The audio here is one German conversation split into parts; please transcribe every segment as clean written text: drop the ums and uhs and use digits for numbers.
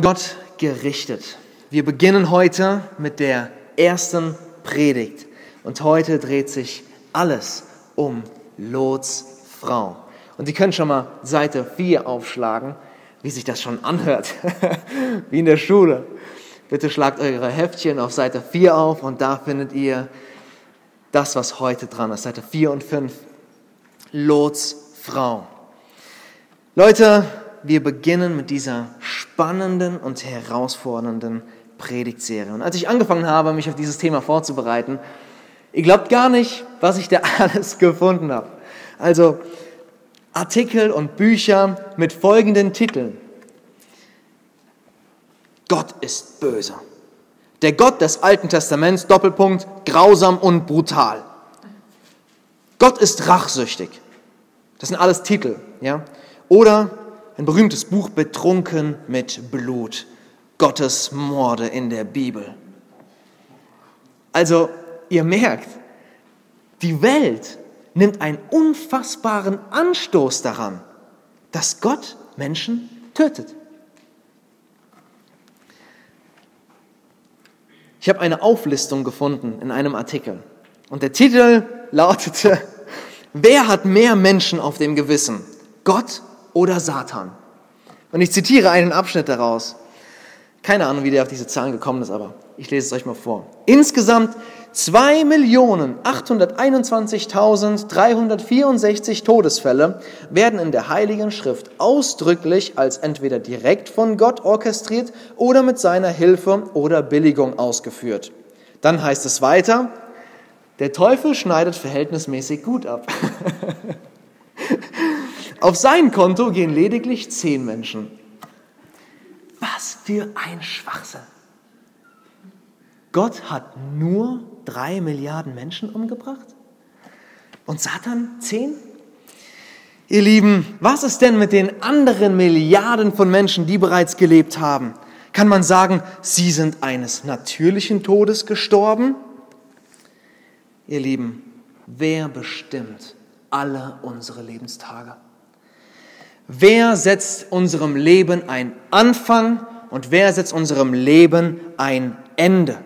Gott gerichtet. Wir beginnen heute mit der ersten Predigt. Und heute dreht sich alles um Lots Frau. Und Sie können schon mal Seite 4 aufschlagen, wie sich das schon anhört, wie in der Schule. Bitte schlagt eure Heftchen auf Seite 4 auf und da findet ihr das, was heute dran ist. Seite 4 und 5. Lots Frau. Leute, wir beginnen mit dieser spannenden und herausfordernden Predigtserie. Und als ich angefangen habe, mich auf dieses Thema vorzubereiten, ihr glaubt gar nicht, was ich da alles gefunden habe. Also Artikel und Bücher mit folgenden Titeln. Gott ist böse. Der Gott des Alten Testaments, Doppelpunkt, grausam und brutal. Gott ist rachsüchtig. Das sind alles Titel. Ja? Oder ein berühmtes Buch, Betrunken mit Blut. Gottes Morde in der Bibel. Also, ihr merkt, die Welt nimmt einen unfassbaren Anstoß daran, dass Gott Menschen tötet. Ich habe eine Auflistung gefunden in einem Artikel. Und der Titel lautete, wer hat mehr Menschen auf dem Gewissen? Gott oder Satan? Und ich zitiere einen Abschnitt daraus. Keine Ahnung, wie der auf diese Zahlen gekommen ist, aber ich lese es euch mal vor. Insgesamt 2.821.364 Todesfälle werden in der Heiligen Schrift ausdrücklich als entweder direkt von Gott orchestriert oder mit seiner Hilfe oder Billigung ausgeführt. Dann heißt es weiter, der Teufel schneidet verhältnismäßig gut ab. Auf sein Konto gehen lediglich 10 Menschen. Was für ein Schwachsinn. Gott hat nur 3 Milliarden Menschen umgebracht? Und Satan 10? Ihr Lieben, was ist denn mit den anderen Milliarden von Menschen, die bereits gelebt haben? Kann man sagen, sie sind eines natürlichen Todes gestorben? Ihr Lieben, wer bestimmt alle unsere Lebenstage? Wer setzt unserem Leben einen Anfang und wer setzt unserem Leben ein Ende?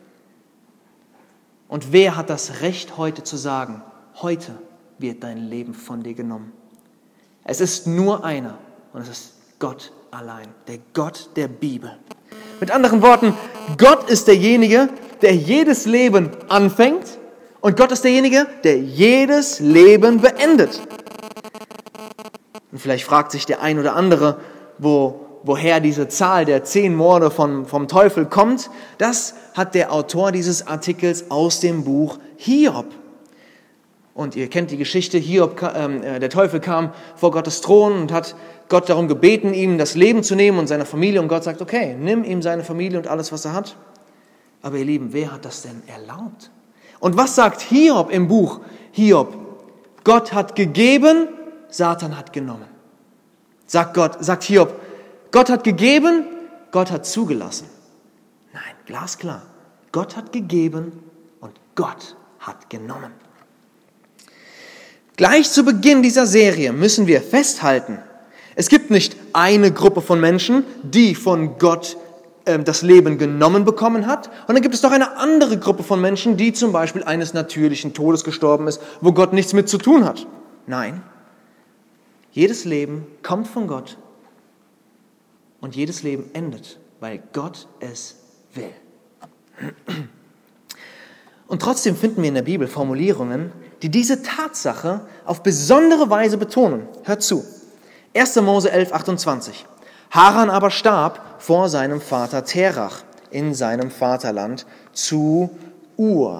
Und wer hat das Recht, heute zu sagen, heute wird dein Leben von dir genommen? Es ist nur einer und es ist Gott allein, der Gott der Bibel. Mit anderen Worten, Gott ist derjenige, der jedes Leben anfängt und Gott ist derjenige, der jedes Leben beendet. Und vielleicht fragt sich der ein oder andere, woher diese Zahl der 10 Morde vom Teufel kommt. Das hat der Autor dieses Artikels aus dem Buch Hiob. Und ihr kennt die Geschichte, der Teufel kam vor Gottes Thron und hat Gott darum gebeten, ihm das Leben zu nehmen und seine Familie. Und Gott sagt, okay, nimm ihm seine Familie und alles, was er hat. Aber ihr Lieben, wer hat das denn erlaubt? Und was sagt Hiob im Buch Hiob? Gott hat gegeben, Satan hat genommen. Sagt Hiob, Gott hat gegeben, Gott hat zugelassen. Nein, glasklar. Gott hat gegeben und Gott hat genommen. Gleich zu Beginn dieser Serie müssen wir festhalten, es gibt nicht eine Gruppe von Menschen, die von Gott das Leben genommen bekommen hat. Und dann gibt es noch eine andere Gruppe von Menschen, die zum Beispiel eines natürlichen Todes gestorben ist, wo Gott nichts mit zu tun hat. Nein, jedes Leben kommt von Gott und jedes Leben endet, weil Gott es will. Und trotzdem finden wir in der Bibel Formulierungen, die diese Tatsache auf besondere Weise betonen. Hört zu. 1. Mose 11, 28. Haran aber starb vor seinem Vater Terach in seinem Vaterland zu Ur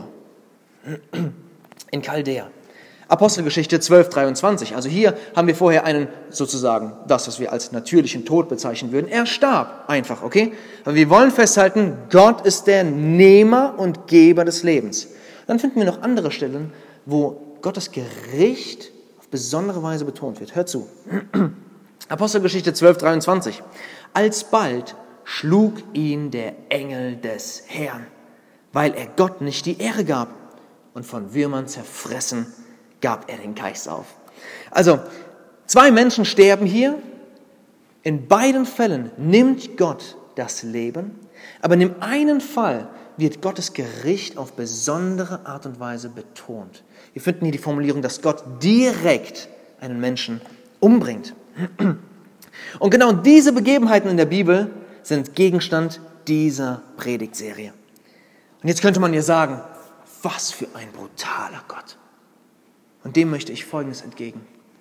in Chaldea. Apostelgeschichte 12, 23. Also hier haben wir vorher einen, sozusagen, das, was wir als natürlichen Tod bezeichnen würden. Er starb einfach, okay? Aber wir wollen festhalten, Gott ist der Nehmer und Geber des Lebens. Dann finden wir noch andere Stellen, wo Gottes Gericht auf besondere Weise betont wird. Hört zu. Apostelgeschichte 12, 23. Alsbald schlug ihn der Engel des Herrn, weil er Gott nicht die Ehre gab und von Würmern zerfressen gab er den Geist auf. Also, 2 Menschen sterben hier. In beiden Fällen nimmt Gott das Leben, aber in dem einen Fall wird Gottes Gericht auf besondere Art und Weise betont. Wir finden hier die Formulierung, dass Gott direkt einen Menschen umbringt. Und genau diese Begebenheiten in der Bibel sind Gegenstand dieser Predigtserie. Und jetzt könnte man ja sagen, was für ein brutaler Gott. Und dem möchte ich Folgendes entgegen.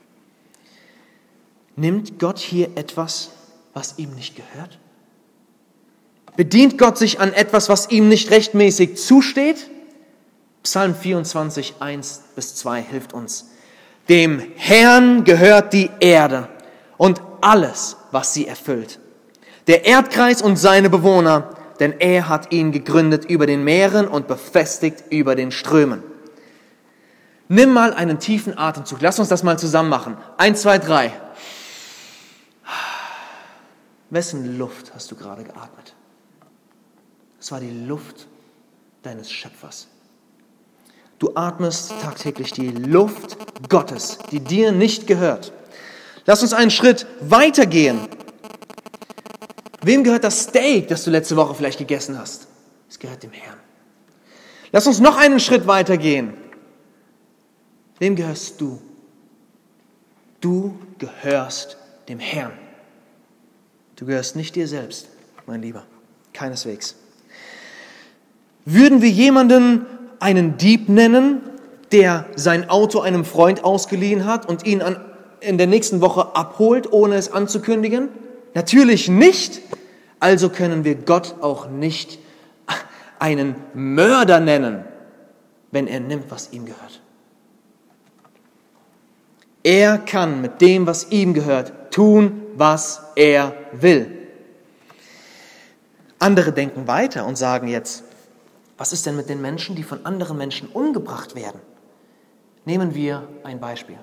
Nimmt Gott hier etwas, was ihm nicht gehört? Bedient Gott sich an etwas, was ihm nicht rechtmäßig zusteht? Psalm 24, 1-2 hilft uns. Dem Herrn gehört die Erde und alles, was sie erfüllt. Der Erdkreis und seine Bewohner, denn er hat ihn gegründet über den Meeren und befestigt über den Strömen. Nimm mal einen tiefen Atemzug. Lass uns das mal zusammen machen. 1, 2, 3. Wessen Luft hast du gerade geatmet? Es war die Luft deines Schöpfers. Du atmest tagtäglich die Luft Gottes, die dir nicht gehört. Lass uns einen Schritt weitergehen. Wem gehört das Steak, das du letzte Woche vielleicht gegessen hast? Es gehört dem Herrn. Lass uns noch einen Schritt weitergehen. Wem gehörst du? Du gehörst dem Herrn. Du gehörst nicht dir selbst, mein Lieber. Keineswegs. Würden wir jemanden einen Dieb nennen, der sein Auto einem Freund ausgeliehen hat und ihn in der nächsten Woche abholt, ohne es anzukündigen? Natürlich nicht. Also können wir Gott auch nicht einen Mörder nennen, wenn er nimmt, was ihm gehört. Er kann mit dem, was ihm gehört, tun, was er will. Andere denken weiter und sagen jetzt, was ist denn mit den Menschen, die von anderen Menschen umgebracht werden? Nehmen wir ein Beispiel.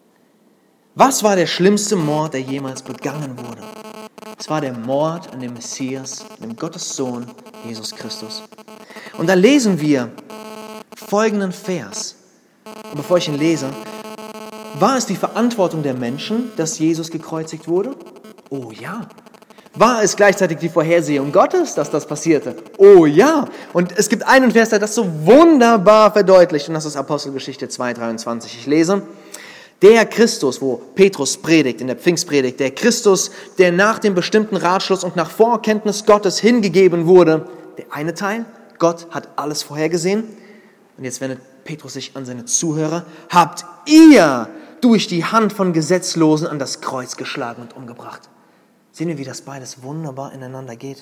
Was war der schlimmste Mord, der jemals begangen wurde? Es war der Mord an dem Messias, dem Gottes Sohn, Jesus Christus. Und da lesen wir folgenden Vers. Und bevor ich ihn lese, war es die Verantwortung der Menschen, dass Jesus gekreuzigt wurde? Oh ja. War es gleichzeitig die Vorhersehung Gottes, dass das passierte? Oh ja. Und es gibt einen Vers, der das so wunderbar verdeutlicht. Und das ist Apostelgeschichte 2,23. Ich lese, der Christus, wo Petrus predigt, in der Pfingstpredigt, der Christus, der nach dem bestimmten Ratschluss und nach Vorkenntnis Gottes hingegeben wurde. Der eine Teil, Gott hat alles vorhergesehen. Und jetzt wendet Petrus sich an seine Zuhörer. Habt ihr durch die Hand von Gesetzlosen an das Kreuz geschlagen und umgebracht? Sehen wir, wie das beides wunderbar ineinander geht?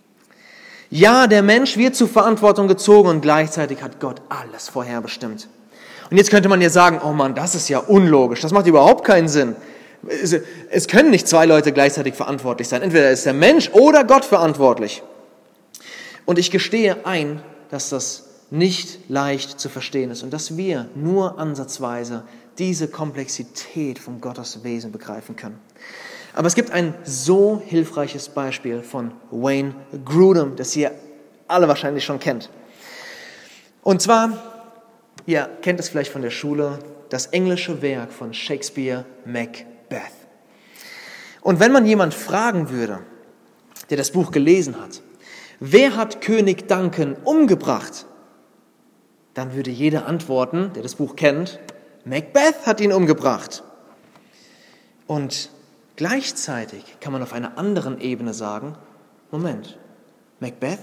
Ja, der Mensch wird zur Verantwortung gezogen und gleichzeitig hat Gott alles vorherbestimmt. Und jetzt könnte man ja sagen, oh Mann, das ist ja unlogisch, das macht überhaupt keinen Sinn. Es können nicht zwei Leute gleichzeitig verantwortlich sein. Entweder ist der Mensch oder Gott verantwortlich. Und ich gestehe ein, dass das nicht leicht zu verstehen ist und dass wir nur ansatzweise diese Komplexität von Gottes Wesen begreifen können. Aber es gibt ein so hilfreiches Beispiel von Wayne Grudem, das ihr alle wahrscheinlich schon kennt. Und zwar, ihr kennt es vielleicht von der Schule, das englische Werk von Shakespeare, Macbeth. Und wenn man jemand fragen würde, der das Buch gelesen hat, wer hat König Duncan umgebracht? Dann würde jeder antworten, der das Buch kennt, Macbeth hat ihn umgebracht. Und gleichzeitig kann man auf einer anderen Ebene sagen, Moment, Macbeth,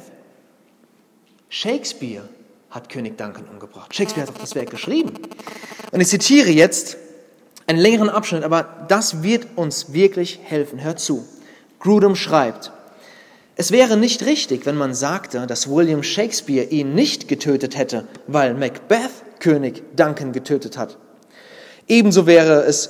Shakespeare hat König Duncan umgebracht. Shakespeare hat auch das Werk geschrieben. Und ich zitiere jetzt einen längeren Abschnitt, aber das wird uns wirklich helfen. Hört zu. Grudem schreibt, es wäre nicht richtig, wenn man sagte, dass William Shakespeare ihn nicht getötet hätte, weil Macbeth König Duncan getötet hat. Ebenso wenig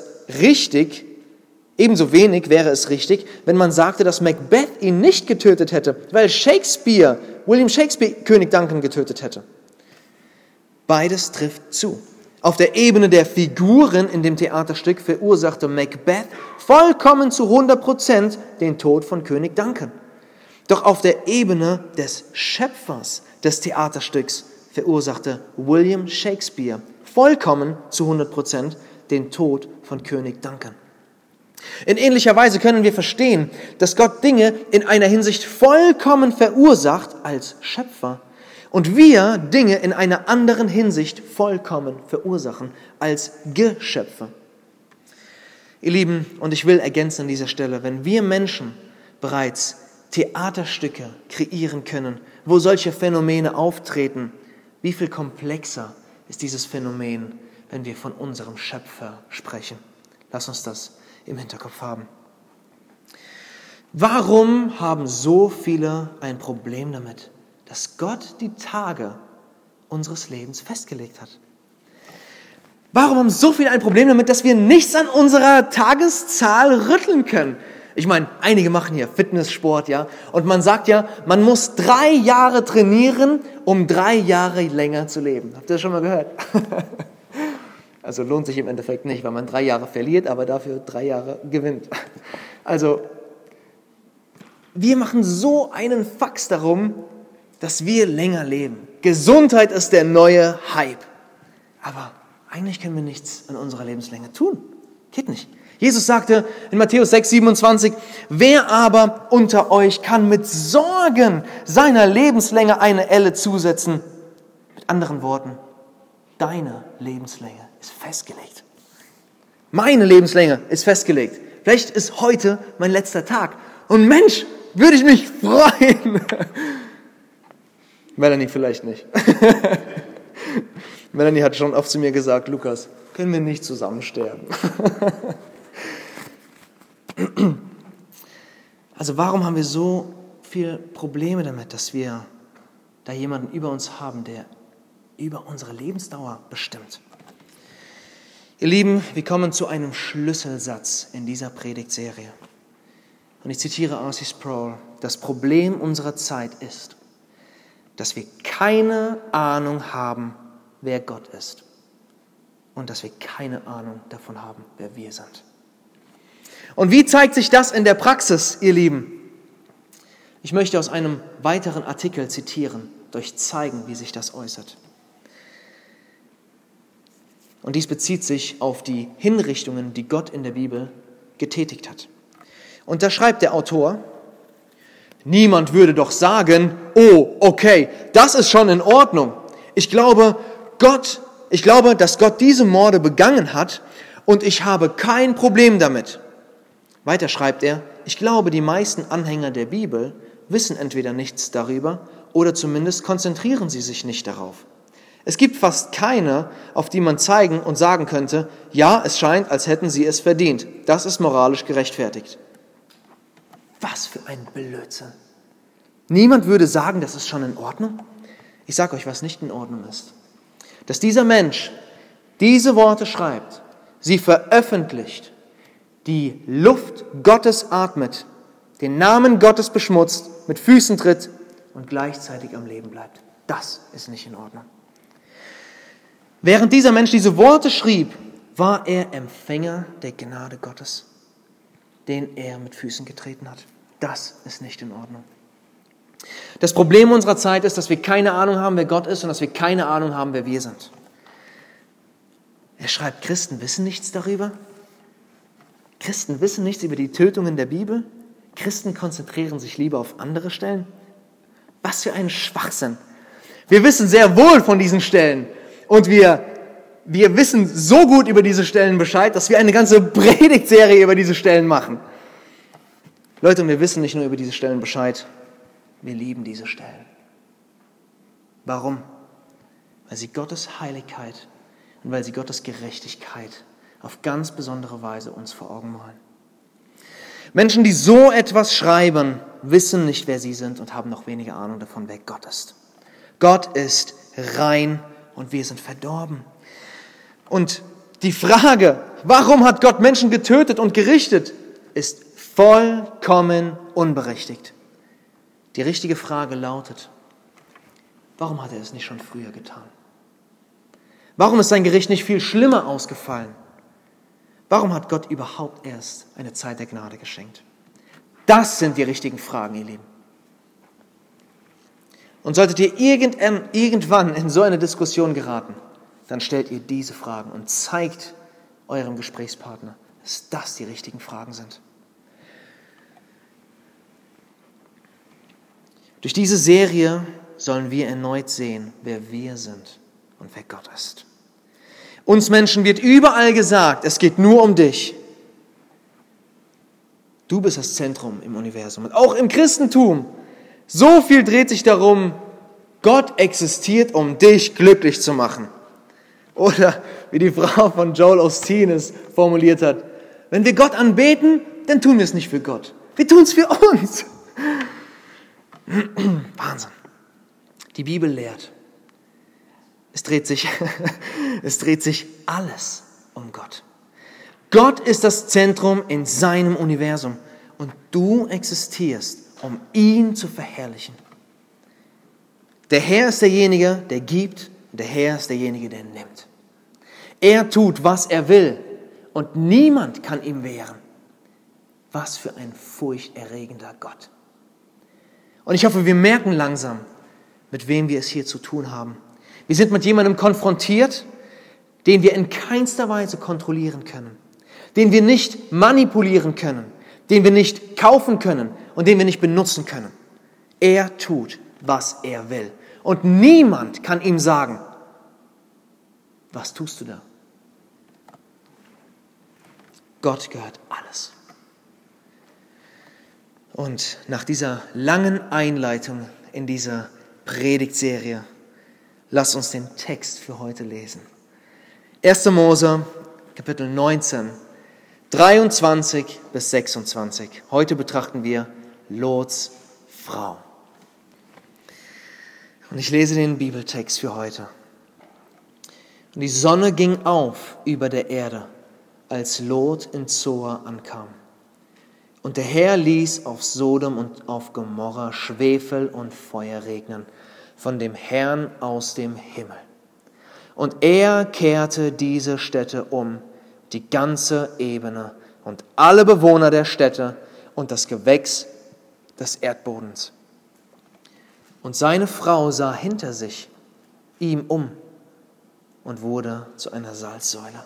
wäre es richtig, wenn man sagte, dass Macbeth ihn nicht getötet hätte, weil William Shakespeare König Duncan getötet hätte. Beides trifft zu. Auf der Ebene der Figuren in dem Theaterstück verursachte Macbeth vollkommen zu 100% den Tod von König Duncan. Doch auf der Ebene des Schöpfers des Theaterstücks verursachte William Shakespeare vollkommen zu 100% den Tod von König Duncan. In ähnlicher Weise können wir verstehen, dass Gott Dinge in einer Hinsicht vollkommen verursacht als Schöpfer und wir Dinge in einer anderen Hinsicht vollkommen verursachen als Geschöpfe. Ihr Lieben, und ich will ergänzen an dieser Stelle, wenn wir Menschen bereits Theaterstücke kreieren können, wo solche Phänomene auftreten, wie viel komplexer ist dieses Phänomen, wenn wir von unserem Schöpfer sprechen. Lass uns das im Hinterkopf haben. Warum haben so viele ein Problem damit, dass Gott die Tage unseres Lebens festgelegt hat? Warum haben so viele ein Problem damit, dass wir nichts an unserer Tageszahl rütteln können? Ich meine, einige machen hier Fitnesssport, ja, und man sagt ja, man muss 3 Jahre trainieren, um 3 Jahre länger zu leben. Habt ihr das schon mal gehört? Also lohnt sich im Endeffekt nicht, weil man 3 Jahre verliert, aber dafür 3 Jahre gewinnt. Also, wir machen so einen Fax darum, dass wir länger leben. Gesundheit ist der neue Hype. Aber eigentlich können wir nichts an unserer Lebenslänge tun. Geht nicht. Jesus sagte in Matthäus 6,27, wer aber unter euch kann mit Sorgen seiner Lebenslänge eine Elle zusetzen? Mit anderen Worten, deine Lebenslänge ist festgelegt. Meine Lebenslänge ist festgelegt. Vielleicht ist heute mein letzter Tag. Und Mensch, würde ich mich freuen. Melanie vielleicht nicht. Melanie hat schon oft zu mir gesagt, Lukas, können wir nicht zusammen sterben? Also warum haben wir so viele Probleme damit, dass wir da jemanden über uns haben, der über unsere Lebensdauer bestimmt? Ihr Lieben, wir kommen zu einem Schlüsselsatz in dieser Predigtserie. Und ich zitiere R.C. Sproul, das Problem unserer Zeit ist, dass wir keine Ahnung haben, wer Gott ist. Und dass wir keine Ahnung davon haben, wer wir sind. Und wie zeigt sich das in der Praxis, ihr Lieben? Ich möchte aus einem weiteren Artikel zitieren, euch zeigen, wie sich das äußert. Und dies bezieht sich auf die Hinrichtungen, die Gott in der Bibel getätigt hat. Und da schreibt der Autor, niemand würde doch sagen, oh, okay, das ist schon in Ordnung. Ich glaube, dass Gott diese Morde begangen hat und ich habe kein Problem damit. Weiter schreibt er, ich glaube, die meisten Anhänger der Bibel wissen entweder nichts darüber oder zumindest konzentrieren sie sich nicht darauf. Es gibt fast keine, auf die man zeigen und sagen könnte, ja, es scheint, als hätten sie es verdient. Das ist moralisch gerechtfertigt. Was für ein Blödsinn. Niemand würde sagen, das ist schon in Ordnung. Ich sage euch, was nicht in Ordnung ist. Dass dieser Mensch diese Worte schreibt, sie veröffentlicht, die Luft Gottes atmet, den Namen Gottes beschmutzt, mit Füßen tritt und gleichzeitig am Leben bleibt. Das ist nicht in Ordnung. Während dieser Mensch diese Worte schrieb, war er Empfänger der Gnade Gottes, den er mit Füßen getreten hat. Das ist nicht in Ordnung. Das Problem unserer Zeit ist, dass wir keine Ahnung haben, wer Gott ist und dass wir keine Ahnung haben, wer wir sind. Er schreibt, Christen wissen nichts darüber. Christen wissen nichts über die Tötungen der Bibel. Christen konzentrieren sich lieber auf andere Stellen. Was für ein Schwachsinn. Wir wissen sehr wohl von diesen Stellen und wir wissen so gut über diese Stellen Bescheid, dass wir eine ganze Predigtserie über diese Stellen machen. Leute, und wir wissen nicht nur über diese Stellen Bescheid, wir lieben diese Stellen. Warum? Weil sie Gottes Heiligkeit und weil sie Gottes Gerechtigkeit auf ganz besondere Weise uns vor Augen malen. Menschen, die so etwas schreiben, wissen nicht, wer sie sind und haben noch weniger Ahnung davon, wer Gott ist. Gott ist rein und wir sind verdorben. Und die Frage, warum hat Gott Menschen getötet und gerichtet, ist vollkommen unberechtigt. Die richtige Frage lautet, warum hat er es nicht schon früher getan? Warum ist sein Gericht nicht viel schlimmer ausgefallen? Warum hat Gott überhaupt erst eine Zeit der Gnade geschenkt? Das sind die richtigen Fragen, ihr Lieben. Und solltet ihr irgendwann in so eine Diskussion geraten, dann stellt ihr diese Fragen und zeigt eurem Gesprächspartner, dass das die richtigen Fragen sind. Durch diese Serie sollen wir erneut sehen, wer wir sind und wer Gott ist. Uns Menschen wird überall gesagt, es geht nur um dich. Du bist das Zentrum im Universum. Und auch im Christentum. So viel dreht sich darum, Gott existiert, um dich glücklich zu machen. Oder wie die Frau von Joel Osteen es formuliert hat, wenn wir Gott anbeten, dann tun wir es nicht für Gott. Wir tun es für uns. Wahnsinn. Die Bibel lehrt, es dreht sich alles um Gott. Gott ist das Zentrum in seinem Universum und du existierst, um ihn zu verherrlichen. Der Herr ist derjenige, der gibt, und der Herr ist derjenige, der nimmt. Er tut, was er will und niemand kann ihm wehren. Was für ein furchterregender Gott. Und ich hoffe, wir merken langsam, mit wem wir es hier zu tun haben. Wir sind mit jemandem konfrontiert, den wir in keinster Weise kontrollieren können, den wir nicht manipulieren können, den wir nicht kaufen können und den wir nicht benutzen können. Er tut, was er will. Und niemand kann ihm sagen, was tust du da? Gott gehört alles. Und nach dieser langen Einleitung in dieser Predigtserie, lass uns den Text für heute lesen. 1. Mose, Kapitel 19, 23 bis 26. Heute betrachten wir Lots Frau. Und ich lese den Bibeltext für heute. Und die Sonne ging auf über der Erde, als Lot in Zoar ankam. Und der Herr ließ auf Sodom und auf Gomorra Schwefel und Feuer regnen, von dem Herrn aus dem Himmel. Und er kehrte diese Städte um, die ganze Ebene und alle Bewohner der Städte und das Gewächs des Erdbodens. Und seine Frau sah hinter sich, ihm um und wurde zu einer Salzsäule.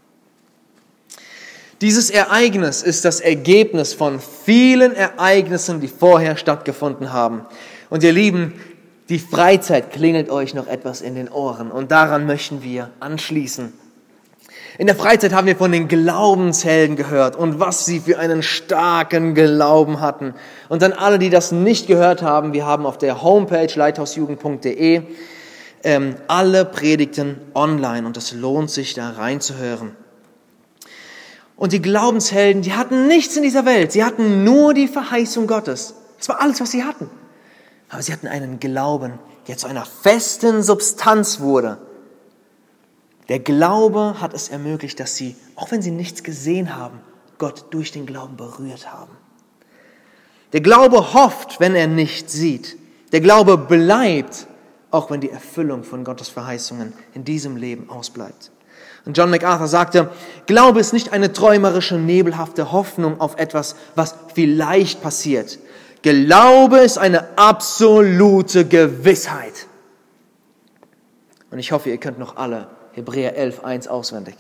Dieses Ereignis ist das Ergebnis von vielen Ereignissen, die vorher stattgefunden haben. Und ihr Lieben, die Freizeit klingelt euch noch etwas in den Ohren und daran möchten wir anschließen. In der Freizeit haben wir von den Glaubenshelden gehört und was sie für einen starken Glauben hatten. Und dann alle, die das nicht gehört haben, wir haben auf der Homepage leithausjugend.de alle Predigten online und es lohnt sich, da reinzuhören. Und die Glaubenshelden, die hatten nichts in dieser Welt. Sie hatten nur die Verheißung Gottes. Das war alles, was sie hatten. Aber sie hatten einen Glauben, der zu einer festen Substanz wurde. Der Glaube hat es ermöglicht, dass sie, auch wenn sie nichts gesehen haben, Gott durch den Glauben berührt haben. Der Glaube hofft, wenn er nichts sieht. Der Glaube bleibt, auch wenn die Erfüllung von Gottes Verheißungen in diesem Leben ausbleibt. Und John MacArthur sagte, Glaube ist nicht eine träumerische, nebelhafte Hoffnung auf etwas, was vielleicht passiert. Glaube ist eine absolute Gewissheit. Und ich hoffe, ihr könnt noch alle Hebräer 11,1 auswendig.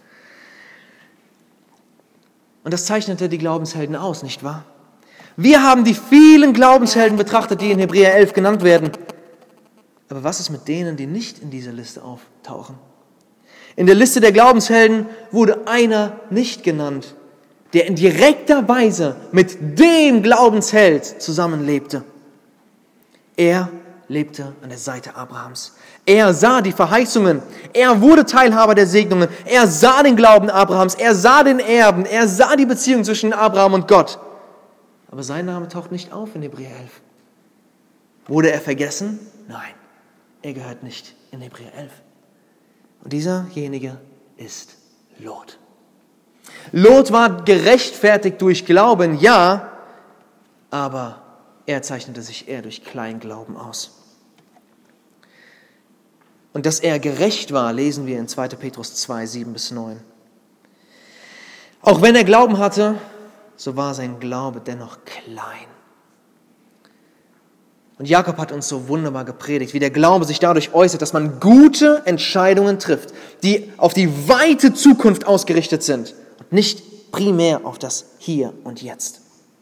Und das zeichnete die Glaubenshelden aus, nicht wahr? Wir haben die vielen Glaubenshelden betrachtet, die in Hebräer 11 genannt werden. Aber was ist mit denen, die nicht in dieser Liste auftauchen? In der Liste der Glaubenshelden wurde einer nicht genannt, der in direkter Weise mit dem Glaubensheld zusammenlebte. Er lebte an der Seite Abrahams. Er sah die Verheißungen. Er wurde Teilhaber der Segnungen. Er sah den Glauben Abrahams. Er sah den Erben. Er sah die Beziehung zwischen Abraham und Gott. Aber sein Name taucht nicht auf in Hebräer 11. Wurde er vergessen? Nein, er gehört nicht in Hebräer 11. Und dieserjenige ist Lot. Lot war gerechtfertigt durch Glauben, ja, aber er zeichnete sich eher durch Kleinglauben aus. Und dass er gerecht war, lesen wir in 2. Petrus 2, 7-9. Auch wenn er Glauben hatte, so war sein Glaube dennoch klein. Und Jakob hat uns so wunderbar gepredigt, wie der Glaube sich dadurch äußert, dass man gute Entscheidungen trifft, die auf die weite Zukunft ausgerichtet sind und nicht primär auf das Hier und Jetzt.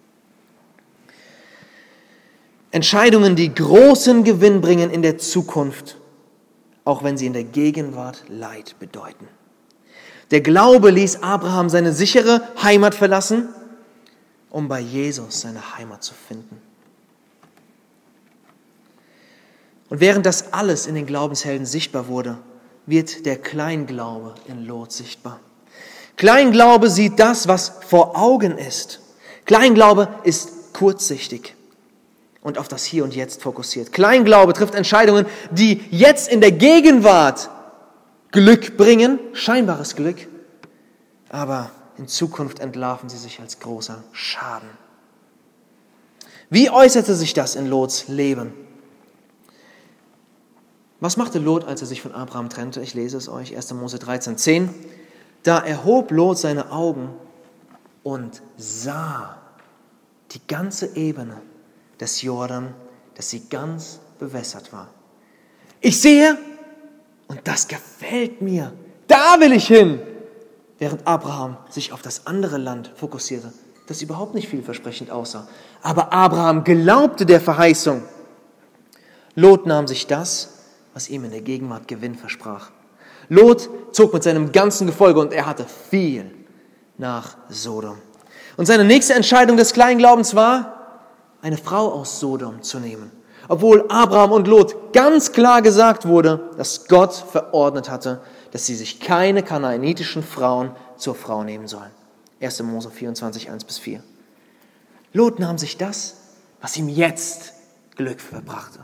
Entscheidungen, die großen Gewinn bringen in der Zukunft, auch wenn sie in der Gegenwart Leid bedeuten. Der Glaube ließ Abraham seine sichere Heimat verlassen, um bei Jesus seine Heimat zu finden. Und während das alles in den Glaubenshelden sichtbar wurde, wird der Kleinglaube in Lot sichtbar. Kleinglaube sieht das, was vor Augen ist. Kleinglaube ist kurzsichtig und auf das Hier und Jetzt fokussiert. Kleinglaube trifft Entscheidungen, die jetzt in der Gegenwart Glück bringen, scheinbares Glück, aber in Zukunft entlarven sie sich als großer Schaden. Wie äußerte sich das in Lots Leben? Was machte Lot, als er sich von Abraham trennte? Ich lese es euch, 1. Mose 13,10. Da erhob Lot seine Augen und sah die ganze Ebene des Jordan, dass sie ganz bewässert war. Ich sehe, und das gefällt mir, da will ich hin. Während Abraham sich auf das andere Land fokussierte, das überhaupt nicht vielversprechend aussah. Aber Abraham glaubte der Verheißung. Lot nahm sich das, was ihm in der Gegenwart Gewinn versprach. Lot zog mit seinem ganzen Gefolge, und er hatte viel, nach Sodom. Und seine nächste Entscheidung des Kleinglaubens war, eine Frau aus Sodom zu nehmen. Obwohl Abraham und Lot ganz klar gesagt wurde, dass Gott verordnet hatte, dass sie sich keine kanaanitischen Frauen zur Frau nehmen sollen. 1. Mose 24, 1-4. Lot nahm sich das, was ihm jetzt Glück verbrachte.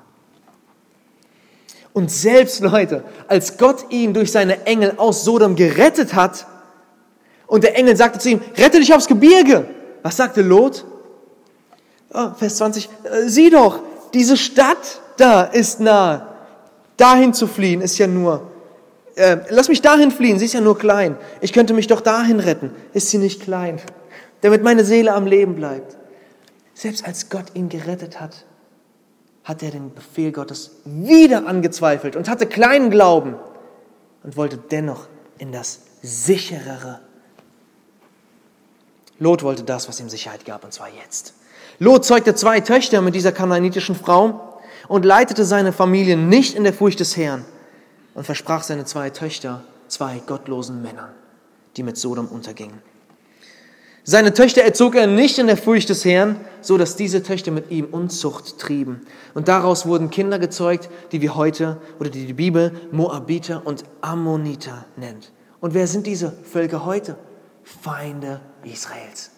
Und selbst, Leute, als Gott ihn durch seine Engel aus Sodom gerettet hat und der Engel sagte zu ihm, rette dich aufs Gebirge. Was sagte Lot? Oh, Vers 20, sieh doch, diese Stadt da ist nahe. Dahin zu fliehen ist ja nur, lass mich dahin fliehen, sie ist ja nur klein. Ich könnte mich doch dahin retten. Ist sie nicht klein? Damit meine Seele am Leben bleibt. Selbst als Gott ihn gerettet hat, hat er den Befehl Gottes wieder angezweifelt und hatte kleinen Glauben und wollte dennoch in das Sicherere. Lot wollte das, was ihm Sicherheit gab, und zwar jetzt. Lot zeugte 2 Töchter mit dieser kanaanitischen Frau und leitete seine Familie nicht in der Furcht des Herrn und versprach seine 2 Töchter 2 gottlosen Männern, die mit Sodom untergingen. Seine Töchter erzog er nicht in der Furcht des Herrn, so dass diese Töchter mit ihm Unzucht trieben. Und daraus wurden Kinder gezeugt, die wir heute, oder die Bibel, Moabiter und Ammoniter nennt. Und wer sind diese Völker heute? Feinde Israels.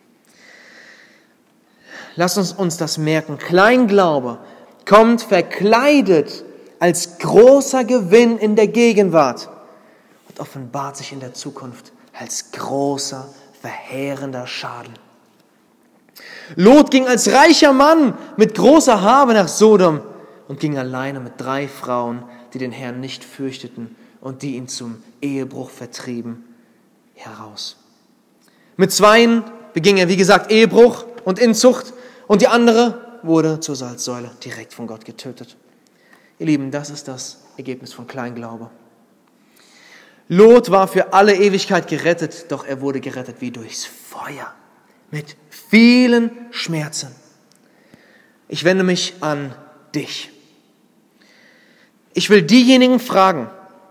Lass uns das merken. Kleinglaube kommt verkleidet als großer Gewinn in der Gegenwart und offenbart sich in der Zukunft als großer, verheerender Schaden. Lot ging als reicher Mann mit großer Habe nach Sodom und ging alleine mit 3 Frauen, die den Herrn nicht fürchteten und die ihn zum Ehebruch vertrieben, heraus. Mit 2 beging er, wie gesagt, Ehebruch und Inzucht, und die andere wurde zur Salzsäule direkt von Gott getötet. Ihr Lieben, das ist das Ergebnis von Kleinglaube. Lot war für alle Ewigkeit gerettet, doch er wurde gerettet wie durchs Feuer, mit vielen Schmerzen. Ich wende mich an dich. Ich will diejenigen fragen,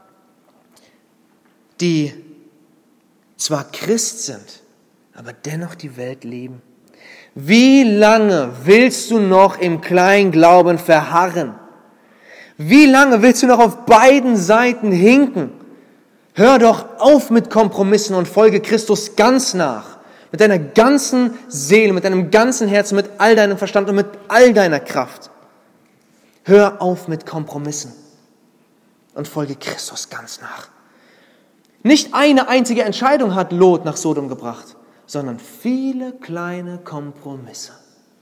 die zwar Christ sind, aber dennoch die Welt lieben. Wie lange willst du noch im Kleinglauben verharren? Wie lange willst du noch auf beiden Seiten hinken? Hör doch auf mit Kompromissen und folge Christus ganz nach. Mit deiner ganzen Seele, mit deinem ganzen Herzen, mit all deinem Verstand und mit all deiner Kraft. Hör auf mit Kompromissen und folge Christus ganz nach. Nicht eine einzige Entscheidung hat Lot nach Sodom gebracht, sondern viele kleine Kompromisse.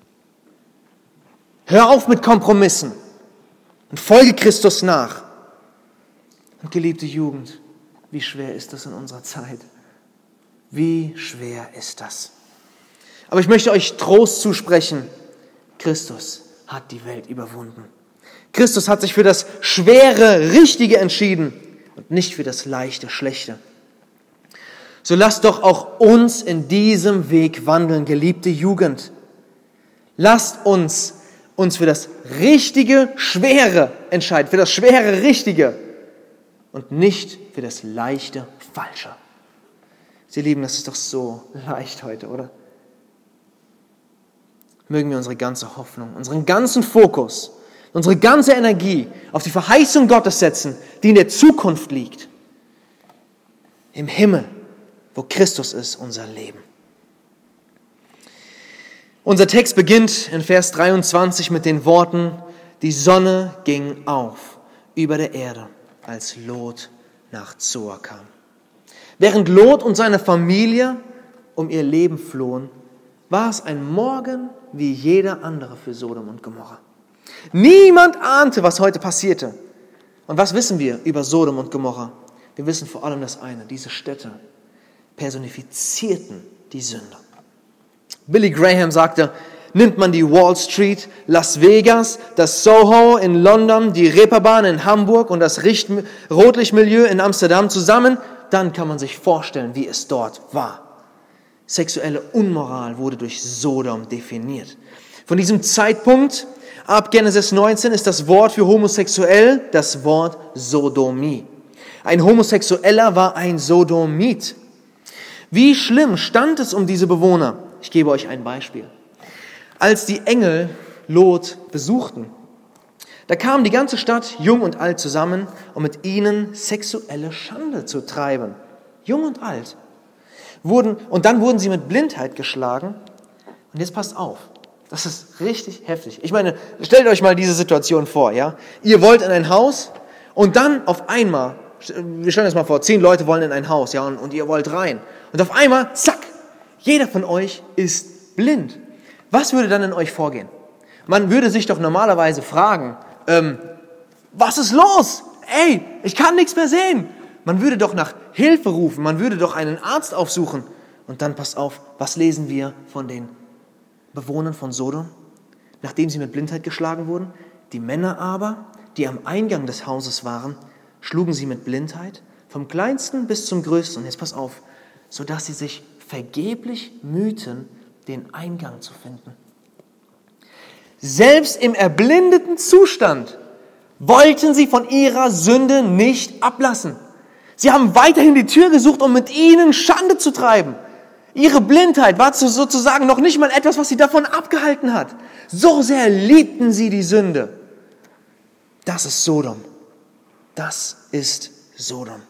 Hör auf mit Kompromissen und folge Christus nach. Und geliebte Jugend, wie schwer ist das in unserer Zeit? Wie schwer ist das? Aber ich möchte euch Trost zusprechen. Christus hat die Welt überwunden. Christus hat sich für das Schwere, Richtige entschieden und nicht für das Leichte, Schlechte. So lasst doch auch uns in diesem Weg wandeln, geliebte Jugend. Lasst uns für das richtige, schwere entscheiden, für das schwere, richtige und nicht für das leichte, falsche. Sie Lieben, das ist doch so leicht heute, oder? Mögen wir unsere ganze Hoffnung, unseren ganzen Fokus, unsere ganze Energie auf die Verheißung Gottes setzen, die in der Zukunft liegt. Im Himmel, wo Christus ist, unser Leben. Unser Text beginnt in Vers 23 mit den Worten: Die Sonne ging auf über der Erde, als Lot nach Zoar kam. Während Lot und seine Familie um ihr Leben flohen, war es ein Morgen wie jeder andere für Sodom und Gomorra. Niemand ahnte, was heute passierte. Und was wissen wir über Sodom und Gomorra? Wir wissen vor allem das eine: Diese Städte personifizierten die Sünde. Billy Graham sagte: Nimmt man die Wall Street, Las Vegas, das Soho in London, die Reeperbahn in Hamburg und das Rotlichtmilieu in Amsterdam zusammen, dann kann man sich vorstellen, wie es dort war. Sexuelle Unmoral wurde durch Sodom definiert. Von diesem Zeitpunkt ab Genesis 19 ist das Wort für homosexuell das Wort Sodomie. Ein Homosexueller war ein Sodomit. Wie schlimm stand es um diese Bewohner? Ich gebe euch ein Beispiel. Als die Engel Lot besuchten, da kam die ganze Stadt, jung und alt, zusammen, um mit ihnen sexuelle Schande zu treiben. Jung und alt. Und dann wurden sie mit Blindheit geschlagen. Und jetzt passt auf, das ist richtig heftig. Ich meine, stellt euch mal diese Situation vor, ja? Ihr wollt in ein Haus und dann auf einmal, wir stellen uns mal vor, 10 Leute wollen in ein Haus, ja, und ihr wollt rein. Und auf einmal, zack, jeder von euch ist blind. Was würde dann in euch vorgehen? Man würde sich doch normalerweise fragen, was ist los? Ey, ich kann nichts mehr sehen. Man würde doch nach Hilfe rufen, man würde doch einen Arzt aufsuchen. Und dann, passt auf, was lesen wir von den Bewohnern von Sodom, nachdem sie mit Blindheit geschlagen wurden? Die Männer aber, die am Eingang des Hauses waren, schlugen sie mit Blindheit, vom kleinsten bis zum größten. Und jetzt pass auf, sodass sie sich vergeblich mühten, den Eingang zu finden. Selbst im erblindeten Zustand wollten sie von ihrer Sünde nicht ablassen. Sie haben weiterhin die Tür gesucht, um mit ihnen Schande zu treiben. Ihre Blindheit war sozusagen noch nicht mal etwas, was sie davon abgehalten hat. So sehr liebten sie die Sünde. Das ist Sodom. Das ist Sodom.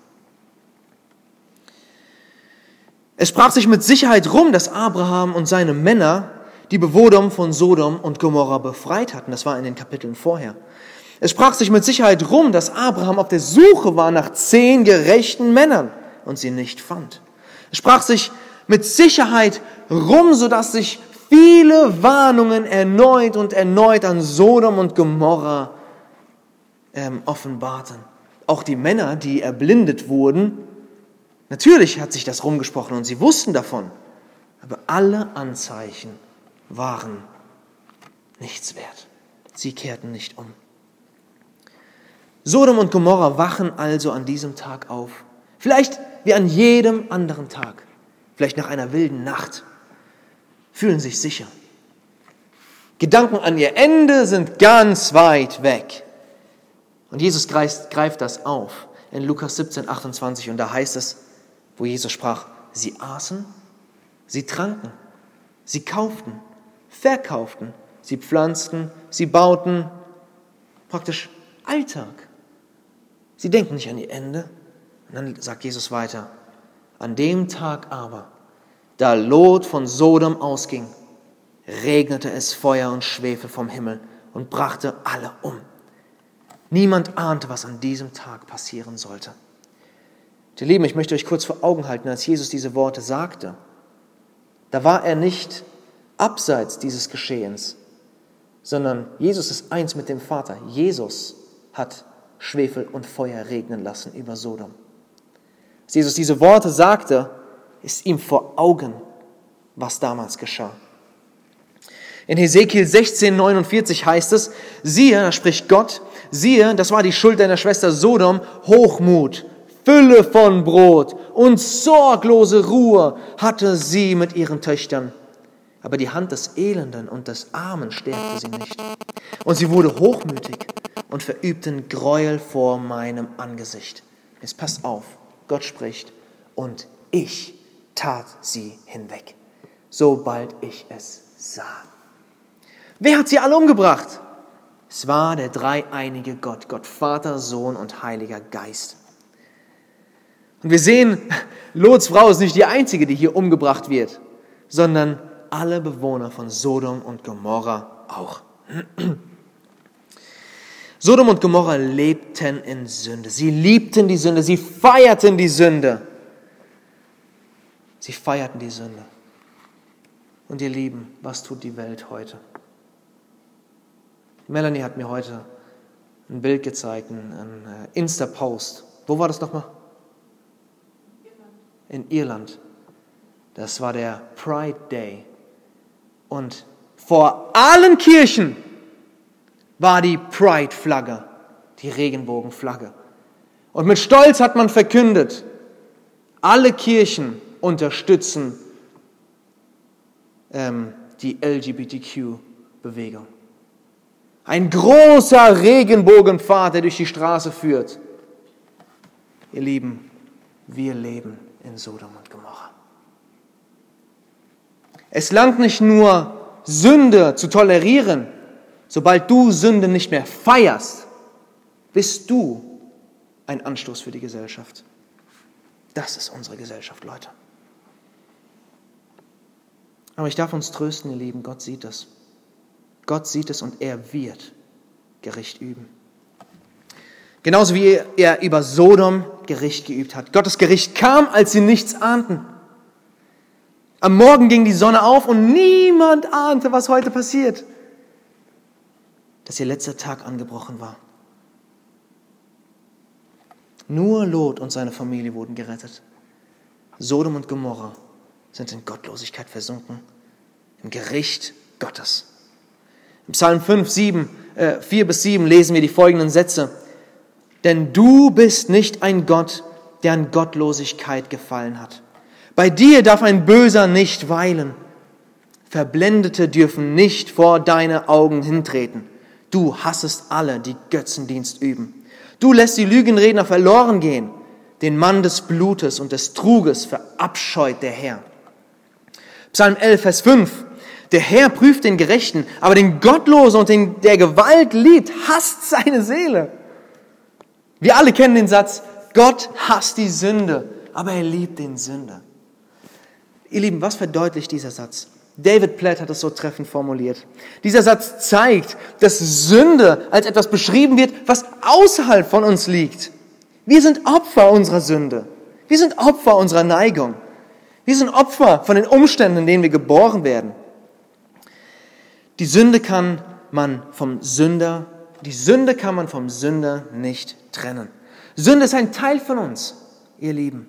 Es sprach sich mit Sicherheit rum, dass Abraham und seine Männer die Bewohner von Sodom und Gomorra befreit hatten. Das war in den Kapiteln vorher. Es sprach sich mit Sicherheit rum, dass Abraham auf der Suche war nach 10 gerechten Männern und sie nicht fand. Es sprach sich mit Sicherheit rum, sodass sich viele Warnungen erneut und erneut an Sodom und Gomorra offenbarten. Auch die Männer, die erblindet wurden, natürlich hat sich das rumgesprochen und sie wussten davon, aber alle Anzeichen waren nichts wert. Sie kehrten nicht um. Sodom und Gomorra wachen also an diesem Tag auf. Vielleicht wie an jedem anderen Tag. Vielleicht nach einer wilden Nacht. Fühlen sich sicher. Gedanken an ihr Ende sind ganz weit weg. Und Jesus greift das auf in Lukas 17, 28. Und da heißt es, wo Jesus sprach, sie aßen, sie tranken, sie kauften, verkauften, sie pflanzten, sie bauten, praktisch Alltag. Sie denken nicht an ihr Ende. Und dann sagt Jesus weiter, an dem Tag aber, da Lot von Sodom ausging, regnete es Feuer und Schwefel vom Himmel und brachte alle um. Niemand ahnte, was an diesem Tag passieren sollte. Ihr Lieben, ich möchte euch kurz vor Augen halten, als Jesus diese Worte sagte, da war er nicht abseits dieses Geschehens, sondern Jesus ist eins mit dem Vater. Jesus hat Schwefel und Feuer regnen lassen über Sodom. Als Jesus diese Worte sagte, ist ihm vor Augen, was damals geschah. In Hesekiel 16,49 heißt es, siehe, da spricht Gott, siehe, das war die Schuld deiner Schwester Sodom, Hochmut, Fülle von Brot und sorglose Ruhe hatte sie mit ihren Töchtern. Aber die Hand des Elenden und des Armen stärkte sie nicht. Und sie wurde hochmütig und verübten Gräuel vor meinem Angesicht. Jetzt passt auf, Gott spricht, und ich tat sie hinweg, sobald ich es sah. Wer hat sie alle umgebracht? Es war der dreieinige Gott, Gott Vater, Sohn und Heiliger Geist. Und wir sehen, Lots Frau ist nicht die einzige, die hier umgebracht wird, sondern alle Bewohner von Sodom und Gomorra auch. Sodom und Gomorra lebten in Sünde. Sie liebten die Sünde, sie feierten die Sünde. Sie feierten die Sünde. Und ihr Lieben, was tut die Welt heute? Melanie hat mir heute ein Bild gezeigt, ein Insta-Post. Wo war das nochmal? In Irland. Das war der Pride Day. Und vor allen Kirchen war die Pride-Flagge, die Regenbogenflagge. Und mit Stolz hat man verkündet, alle Kirchen unterstützen die LGBTQ-Bewegung. Ein großer Regenbogenpfad, der durch die Straße führt. Ihr Lieben, wir leben in Sodom und Gomorra. Es langt nicht nur, Sünde zu tolerieren. Sobald du Sünde nicht mehr feierst, bist du ein Anstoß für die Gesellschaft. Das ist unsere Gesellschaft, Leute. Aber ich darf uns trösten, ihr Lieben, Gott sieht es. Gott sieht es und er wird Gericht üben. Genauso wie er über Sodom Gericht geübt hat. Gottes Gericht kam, als sie nichts ahnten. Am Morgen ging die Sonne auf und niemand ahnte, was heute passiert. Dass ihr letzter Tag angebrochen war. Nur Lot und seine Familie wurden gerettet. Sodom und Gomorra sind in Gottlosigkeit versunken, im Gericht Gottes. Im Psalm 4-7 lesen wir die folgenden Sätze. Denn du bist nicht ein Gott, der an Gottlosigkeit gefallen hat. Bei dir darf ein Böser nicht weilen. Verblendete dürfen nicht vor deine Augen hintreten. Du hassest alle, die Götzendienst üben. Du lässt die Lügenredner verloren gehen. Den Mann des Blutes und des Truges verabscheut der Herr. Psalm 11, Vers 5. Der Herr prüft den Gerechten, aber den Gottlosen und den, der Gewalt liebt, hasst seine Seele. Wir alle kennen den Satz, Gott hasst die Sünde, aber er liebt den Sünder. Ihr Lieben, was verdeutlicht dieser Satz? David Platt hat es so treffend formuliert. Dieser Satz zeigt, dass Sünde als etwas beschrieben wird, was außerhalb von uns liegt. Wir sind Opfer unserer Sünde. Wir sind Opfer unserer Neigung. Wir sind Opfer von den Umständen, in denen wir geboren werden. Die Sünde kann man vom Sünder nicht trennen. Sünde ist ein Teil von uns, ihr Lieben.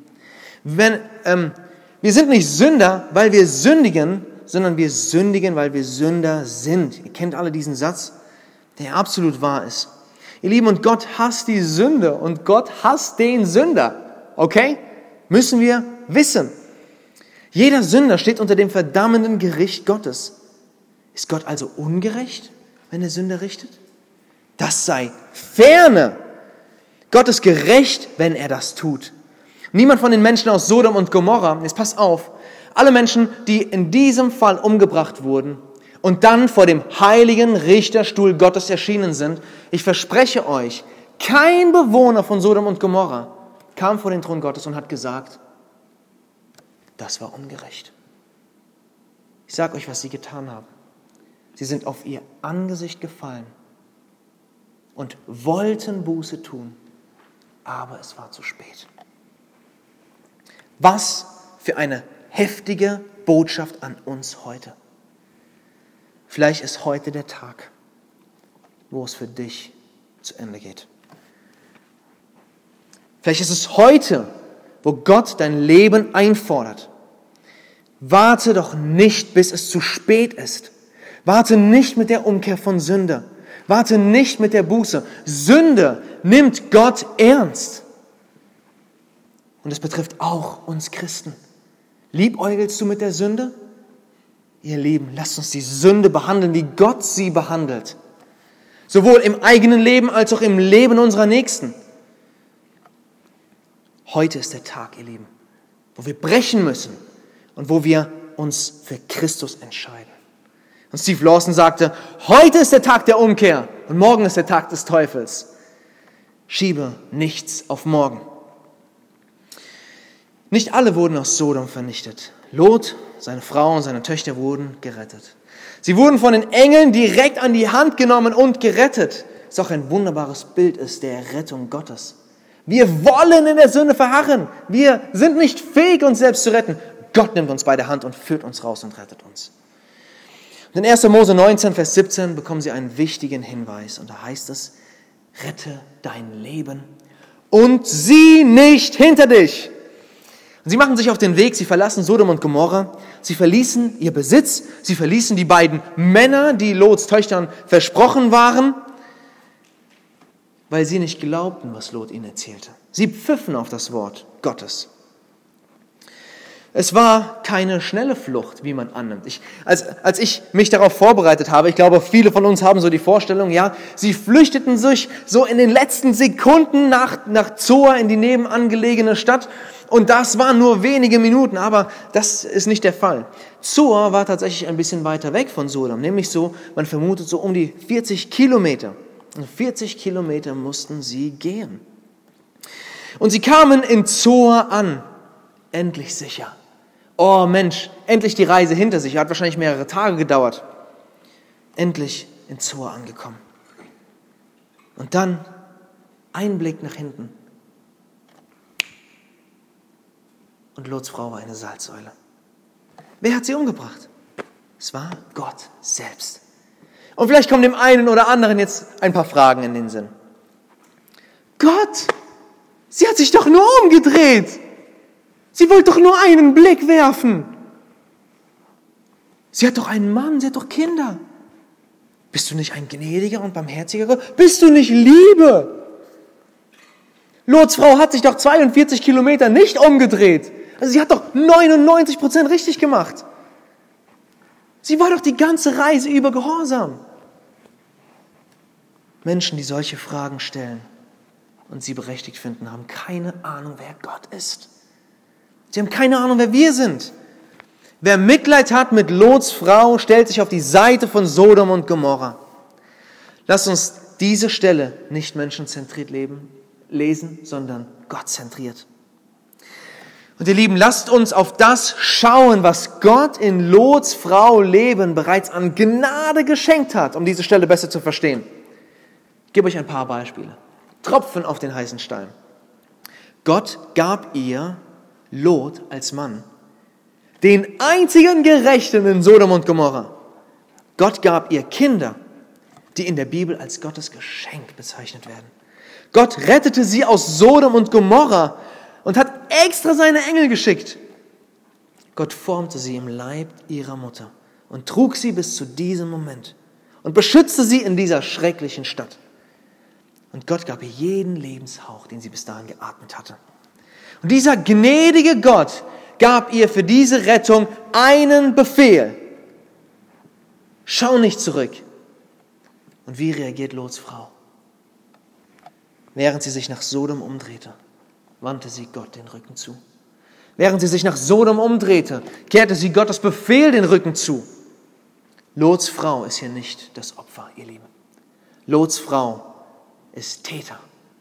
Wir sind nicht Sünder, weil wir sündigen, sondern wir sündigen, weil wir Sünder sind. Ihr kennt alle diesen Satz, der absolut wahr ist. Ihr Lieben, und Gott hasst die Sünde und Gott hasst den Sünder. Okay? Müssen wir wissen. Jeder Sünder steht unter dem verdammenden Gericht Gottes. Ist Gott also ungerecht, wenn er Sünder richtet? Das sei ferne. Gott ist gerecht, wenn er das tut. Niemand von den Menschen aus Sodom und Gomorra, jetzt passt auf, alle Menschen, die in diesem Fall umgebracht wurden und dann vor dem heiligen Richterstuhl Gottes erschienen sind, ich verspreche euch, kein Bewohner von Sodom und Gomorra kam vor den Thron Gottes und hat gesagt, das war ungerecht. Ich sage euch, was sie getan haben. Sie sind auf ihr Angesicht gefallen und wollten Buße tun, aber es war zu spät. Was für eine heftige Botschaft an uns heute. Vielleicht ist heute der Tag, wo es für dich zu Ende geht. Vielleicht ist es heute, wo Gott dein Leben einfordert. Warte doch nicht, bis es zu spät ist. Warte nicht mit der Umkehr von Sünde. Warte nicht mit der Buße. Sünde nimmt Gott ernst. Und es betrifft auch uns Christen. Liebäugelst du mit der Sünde? Ihr Lieben, lasst uns die Sünde behandeln, wie Gott sie behandelt. Sowohl im eigenen Leben als auch im Leben unserer Nächsten. Heute ist der Tag, ihr Lieben, wo wir brechen müssen und wo wir uns für Christus entscheiden. Und Steve Lawson sagte, heute ist der Tag der Umkehr und morgen ist der Tag des Teufels. Schiebe nichts auf morgen. Nicht alle wurden aus Sodom vernichtet. Lot, seine Frau und seine Töchter wurden gerettet. Sie wurden von den Engeln direkt an die Hand genommen und gerettet. Was auch ein wunderbares Bild ist der Rettung Gottes. Wir wollen in der Sünde verharren. Wir sind nicht fähig, uns selbst zu retten. Gott nimmt uns bei der Hand und führt uns raus und rettet uns. Und in 1. Mose 19, Vers 17 bekommen sie einen wichtigen Hinweis. Und da heißt es, rette dein Leben und sieh nicht hinter dich. Und sie machen sich auf den Weg, sie verlassen Sodom und Gomorra, sie verließen ihr Besitz, sie verließen die beiden Männer, die Lots Töchtern versprochen waren, weil sie nicht glaubten, was Lot ihnen erzählte. Sie pfiffen auf das Wort Gottes. Es war keine schnelle Flucht, wie man annimmt. Als ich mich darauf vorbereitet habe, ich glaube, viele von uns haben so die Vorstellung, ja, sie flüchteten sich so in den letzten Sekunden nach Zoar in die nebenangelegene Stadt und das waren nur wenige Minuten, aber das ist nicht der Fall. Zoar war tatsächlich ein bisschen weiter weg von Sodom, nämlich so, man vermutet so um die 40 Kilometer. Und 40 Kilometer mussten sie gehen. Und sie kamen in Zoar an, endlich sicher. Oh Mensch, endlich die Reise hinter sich. Hat wahrscheinlich mehrere Tage gedauert. Endlich in Zoar angekommen. Und dann ein Blick nach hinten. Und Lots Frau war eine Salzsäule. Wer hat sie umgebracht? Es war Gott selbst. Und vielleicht kommen dem einen oder anderen jetzt ein paar Fragen in den Sinn. Gott, sie hat sich doch nur umgedreht. Sie wollte doch nur einen Blick werfen. Sie hat doch einen Mann, sie hat doch Kinder. Bist du nicht ein gnädiger und barmherziger Gott? Bist du nicht Liebe? Lots Frau hat sich doch 42 Kilometer nicht umgedreht. Also sie hat doch 99% richtig gemacht. Sie war doch die ganze Reise über gehorsam. Menschen, die solche Fragen stellen und sie berechtigt finden, haben keine Ahnung, wer Gott ist. Sie haben keine Ahnung, wer wir sind. Wer Mitleid hat mit Lots Frau, stellt sich auf die Seite von Sodom und Gomorra. Lasst uns diese Stelle nicht menschenzentriert lesen, sondern gottzentriert. Und ihr Lieben, lasst uns auf das schauen, was Gott in Lots Frau Leben bereits an Gnade geschenkt hat, um diese Stelle besser zu verstehen. Ich gebe euch ein paar Beispiele. Tropfen auf den heißen Stein. Gott gab ihr Lot als Mann, den einzigen Gerechten in Sodom und Gomorra. Gott gab ihr Kinder, die in der Bibel als Gottes Geschenk bezeichnet werden. Gott rettete sie aus Sodom und Gomorra und hat extra seine Engel geschickt. Gott formte sie im Leib ihrer Mutter und trug sie bis zu diesem Moment und beschützte sie in dieser schrecklichen Stadt. Und Gott gab ihr jeden Lebenshauch, den sie bis dahin geatmet hatte. Und dieser gnädige Gott gab ihr für diese Rettung einen Befehl. Schau nicht zurück. Und wie reagiert Lots Frau? Während sie sich nach Sodom umdrehte, wandte sie Gott den Rücken zu. Während sie sich nach Sodom umdrehte, kehrte sie Gottes Befehl den Rücken zu. Lots Frau ist hier nicht das Opfer, ihr Lieben. Lots Frau ist Täter.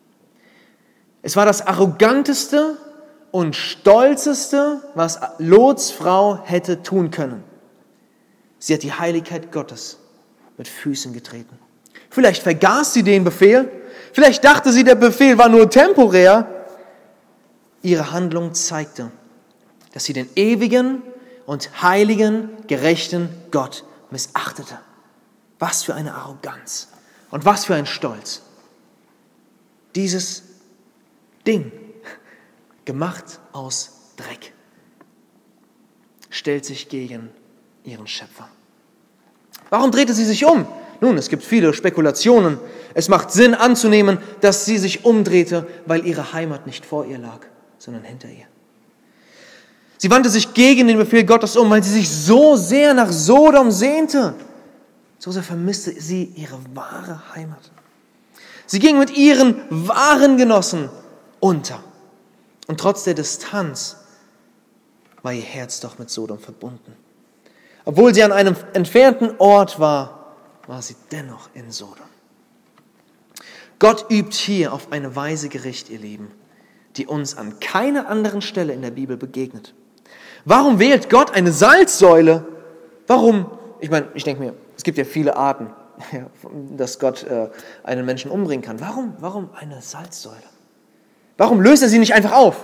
Es war das Arroganteste und Stolzeste, was Lots Frau hätte tun können. Sie hat die Heiligkeit Gottes mit Füßen getreten. Vielleicht vergaß sie den Befehl, vielleicht dachte sie, der Befehl war nur temporär. Ihre Handlung zeigte, dass sie den ewigen und heiligen, gerechten Gott missachtete. Was für eine Arroganz und was für ein Stolz. Dieses Ding, gemacht aus Dreck, stellt sich gegen ihren Schöpfer. Warum drehte sie sich um? Nun, es gibt viele Spekulationen. Es macht Sinn anzunehmen, dass sie sich umdrehte, weil ihre Heimat nicht vor ihr lag. sondern hinter ihr. Sie wandte sich gegen den Befehl Gottes um, weil sie sich so sehr nach Sodom sehnte. So sehr vermisste sie ihre wahre Heimat. Sie ging mit ihren wahren Genossen unter. Und trotz der Distanz war ihr Herz doch mit Sodom verbunden. Obwohl sie an einem entfernten Ort war, war sie dennoch in Sodom. Gott übt hier auf eine Weise Gericht, ihr Lieben, die uns an keiner anderen Stelle in der Bibel begegnet. Warum wählt Gott eine Salzsäule? Warum? Ich denke mir, es gibt ja viele Arten, dass Gott einen Menschen umbringen kann. Warum eine Salzsäule? Warum löst er sie nicht einfach auf?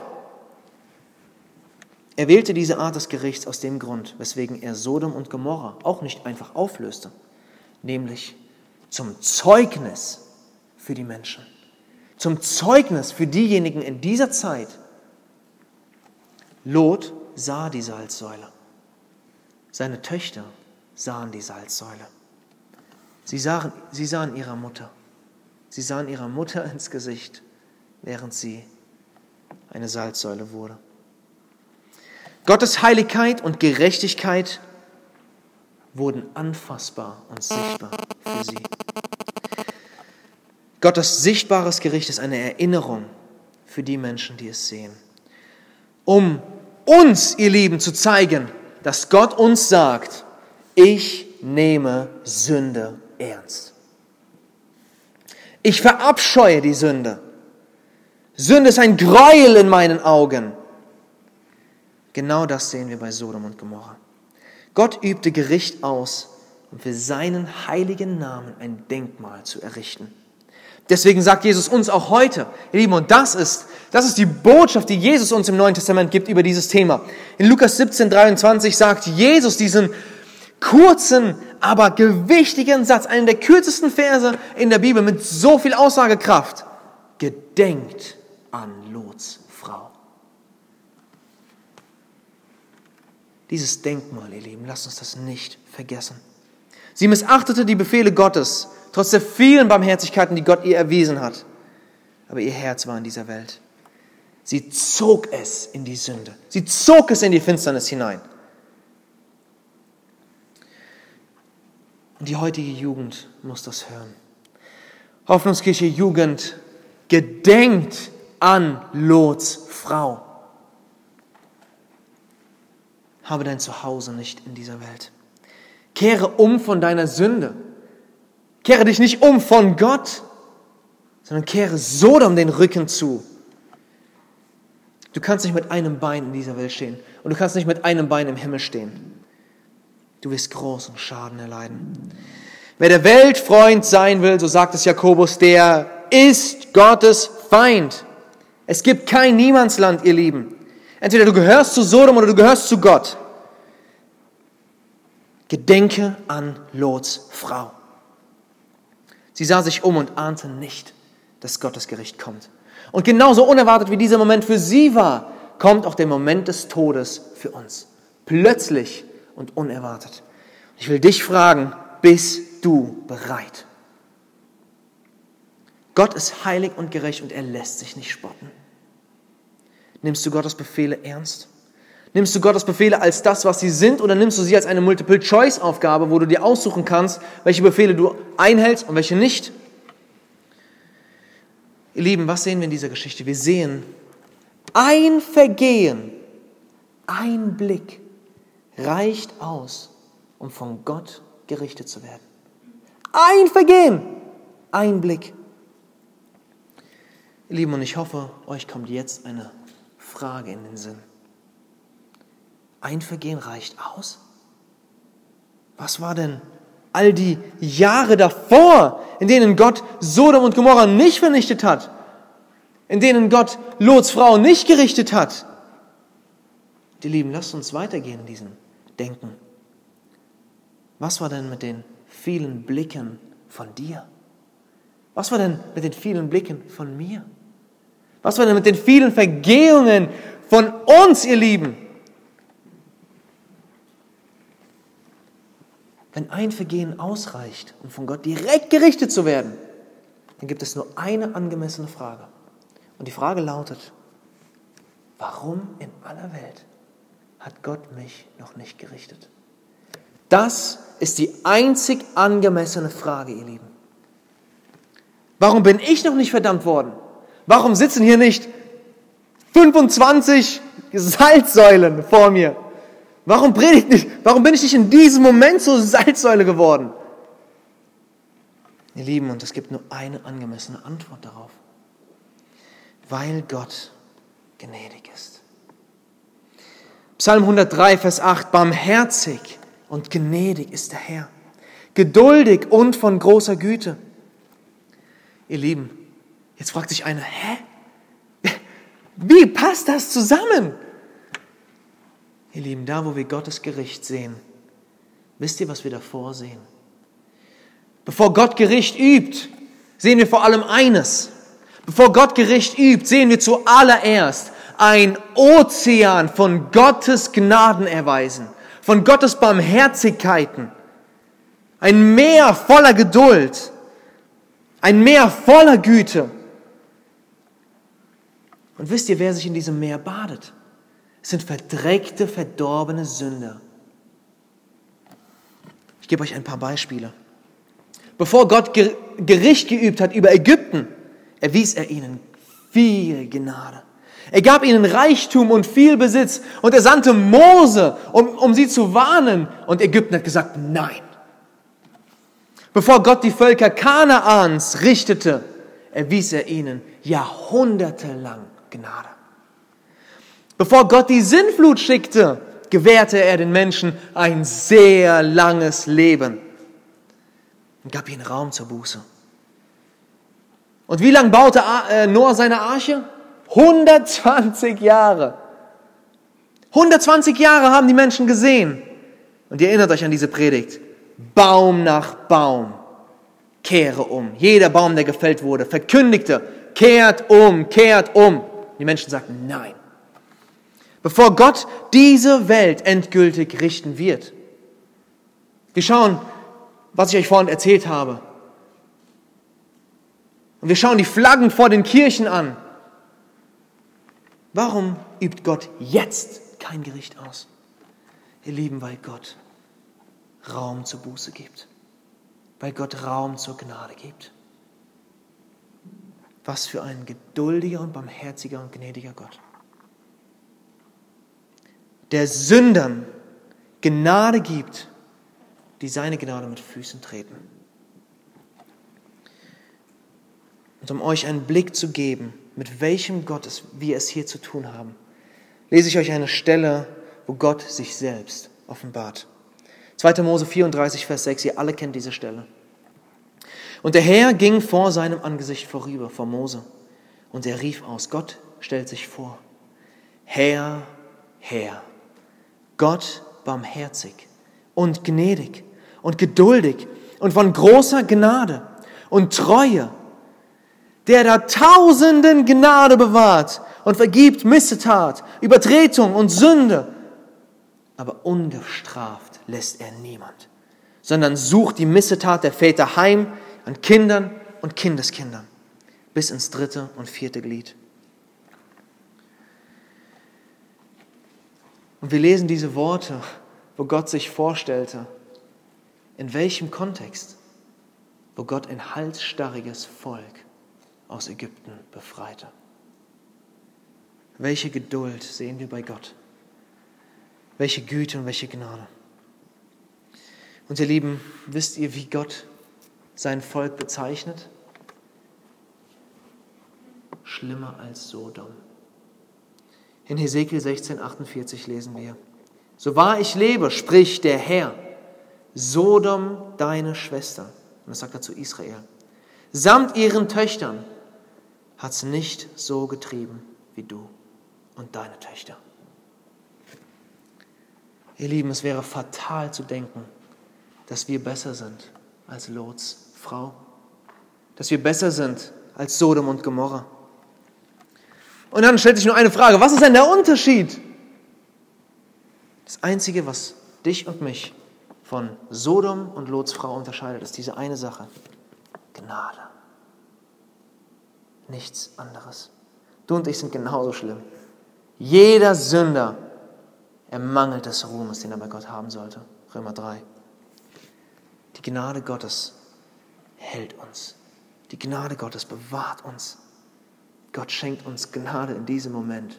Er wählte diese Art des Gerichts aus dem Grund, weswegen er Sodom und Gomorra auch nicht einfach auflöste, nämlich zum Zeugnis für die Menschen, zum Zeugnis für diejenigen in dieser Zeit. Lot sah die Salzsäule. Seine Töchter sahen die Salzsäule. Sie sahen ihrer Mutter. Sie sahen ihrer Mutter ins Gesicht, während sie eine Salzsäule wurde. Gottes Heiligkeit und Gerechtigkeit wurden anfassbar und sichtbar für sie. Gottes sichtbares Gericht ist eine Erinnerung für die Menschen, die es sehen. Um uns, ihr Lieben, zu zeigen, dass Gott uns sagt, ich nehme Sünde ernst. Ich verabscheue die Sünde. Sünde ist ein Gräuel in meinen Augen. Genau das sehen wir bei Sodom und Gomorra. Gott übte Gericht aus, um für seinen heiligen Namen ein Denkmal zu errichten. Deswegen sagt Jesus uns auch heute, ihr Lieben, und das ist die Botschaft, die Jesus uns im Neuen Testament gibt über dieses Thema. In Lukas 17,23 sagt Jesus diesen kurzen, aber gewichtigen Satz, einen der kürzesten Verse in der Bibel mit so viel Aussagekraft. Gedenkt an Lots Frau. Dieses Denkmal, ihr Lieben, lasst uns das nicht vergessen. Sie missachtete die Befehle Gottes, trotz der vielen Barmherzigkeiten, die Gott ihr erwiesen hat. Aber ihr Herz war in dieser Welt. Sie zog es in die Sünde. Sie zog es in die Finsternis hinein. Und die heutige Jugend muss das hören. Hoffnungskirche Jugend, gedenkt an Lots Frau. Habe dein Zuhause nicht in dieser Welt. Kehre um von deiner Sünde. Kehre dich nicht um von Gott, sondern kehre Sodom den Rücken zu. Du kannst nicht mit einem Bein in dieser Welt stehen und du kannst nicht mit einem Bein im Himmel stehen. Du wirst großen Schaden erleiden. Wer der Welt Freund sein will, so sagt es Jakobus, der ist Gottes Feind. Es gibt kein Niemandsland, ihr Lieben. Entweder du gehörst zu Sodom oder du gehörst zu Gott. Gedenke an Lots Frau. Sie sah sich um und ahnte nicht, dass Gottes Gericht kommt. Und genauso unerwartet wie dieser Moment für sie war, kommt auch der Moment des Todes für uns. Plötzlich und unerwartet. Ich will dich fragen, bist du bereit? Gott ist heilig und gerecht und er lässt sich nicht spotten. Nimmst du Gottes Befehle ernst? Nimmst du Gottes Befehle als das, was sie sind, oder nimmst du sie als eine Multiple-Choice-Aufgabe, wo du dir aussuchen kannst, welche Befehle du einhältst und welche nicht? Ihr Lieben, was sehen wir in dieser Geschichte? Wir sehen ein Vergehen, ein Blick reicht aus, um von Gott gerichtet zu werden. Ein Vergehen, ein Blick. Ihr Lieben, und ich hoffe, euch kommt jetzt eine Frage in den Sinn. Ein Vergehen reicht aus? Was war denn all die Jahre davor, in denen Gott Sodom und Gomorra nicht vernichtet hat? In denen Gott Lots Frau nicht gerichtet hat? Die Lieben, lasst uns weitergehen in diesem Denken. Was war denn mit den vielen Blicken von dir? Was war denn mit den vielen Blicken von mir? Was war denn mit den vielen Vergehungen von uns, ihr Lieben? Wenn ein Vergehen ausreicht, um von Gott direkt gerichtet zu werden, dann gibt es nur eine angemessene Frage. Und die Frage lautet, warum in aller Welt hat Gott mich noch nicht gerichtet? Das ist die einzig angemessene Frage, ihr Lieben. Warum bin ich noch nicht verdammt worden? Warum sitzen hier nicht 25 Salzsäulen vor mir? Warum predigt nicht? Warum bin ich nicht in diesem Moment zur Salzsäule geworden? Ihr Lieben, und es gibt nur eine angemessene Antwort darauf. Weil Gott gnädig ist. Psalm 103, Vers 8, barmherzig und gnädig ist der Herr, geduldig und von großer Güte. Ihr Lieben, jetzt fragt sich einer, wie passt das zusammen? Ihr Lieben, da wo wir Gottes Gericht sehen, wisst ihr, was wir davor sehen? Bevor Gott Gericht übt, sehen wir vor allem eines. Bevor Gott Gericht übt, sehen wir zuallererst ein Ozean von Gottes Gnadenerweisen, von Gottes Barmherzigkeiten, ein Meer voller Geduld, ein Meer voller Güte. Und wisst ihr, wer sich in diesem Meer badet? Es sind verdreckte, verdorbene Sünder. Ich gebe euch ein paar Beispiele. Bevor Gott Gericht geübt hat über Ägypten, erwies er ihnen viel Gnade. Er gab ihnen Reichtum und viel Besitz und er sandte Mose, um sie zu warnen. Und Ägypten hat gesagt, nein. Bevor Gott die Völker Kanaans richtete, erwies er ihnen jahrhundertelang Gnade. Bevor Gott die Sintflut schickte, gewährte er den Menschen ein sehr langes Leben und gab ihnen Raum zur Buße. Und wie lange baute Noah seine Arche? 120 Jahre. 120 Jahre haben die Menschen gesehen. Und ihr erinnert euch an diese Predigt. Baum nach Baum, kehre um. Jeder Baum, der gefällt wurde, verkündigte, kehrt um, kehrt um. Die Menschen sagten, nein. Bevor Gott diese Welt endgültig richten wird. Wir schauen, was ich euch vorhin erzählt habe. Und wir schauen die Flaggen vor den Kirchen an. Warum übt Gott jetzt kein Gericht aus? Ihr Lieben, weil Gott Raum zur Buße gibt. Weil Gott Raum zur Gnade gibt. Was für ein geduldiger und barmherziger und gnädiger Gott. Der Sündern Gnade gibt, die seine Gnade mit Füßen treten. Und um euch einen Blick zu geben, mit welchem Gott wir es hier zu tun haben, lese ich euch eine Stelle, wo Gott sich selbst offenbart. 2. Mose 34, Vers 6, ihr alle kennt diese Stelle. Und der Herr ging vor seinem Angesicht vorüber, vor Mose, und er rief aus, Gott stellt sich vor, Herr, Herr, Gott barmherzig und gnädig und geduldig und von großer Gnade und Treue, der da Tausenden Gnade bewahrt und vergibt Missetat, Übertretung und Sünde, aber ungestraft lässt er niemand, sondern sucht die Missetat der Väter heim an Kindern und Kindeskindern bis ins 3. und 4. Glied. Und wir lesen diese Worte, wo Gott sich vorstellte, in welchem Kontext? Wo Gott ein halsstarriges Volk aus Ägypten befreite. Welche Geduld sehen wir bei Gott? Welche Güte und welche Gnade? Und ihr Lieben, wisst ihr, wie Gott sein Volk bezeichnet? Schlimmer als Sodom. In Hesekiel 16,48 lesen wir, so wahr ich lebe, spricht der Herr, Sodom, deine Schwester, und das sagt er zu Israel, samt ihren Töchtern hat's nicht so getrieben wie du und deine Töchter. Ihr Lieben, es wäre fatal zu denken, dass wir besser sind als Lots Frau, dass wir besser sind als Sodom und Gomorra. Und dann stellt sich nur eine Frage, was ist denn der Unterschied? Das Einzige, was dich und mich von Sodom und Lots Frau unterscheidet, ist diese eine Sache, Gnade. Nichts anderes. Du und ich sind genauso schlimm. Jeder Sünder ermangelt des Ruhmes, den er bei Gott haben sollte. Römer 3. Die Gnade Gottes hält uns. Die Gnade Gottes bewahrt uns. Gott schenkt uns Gnade in diesem Moment.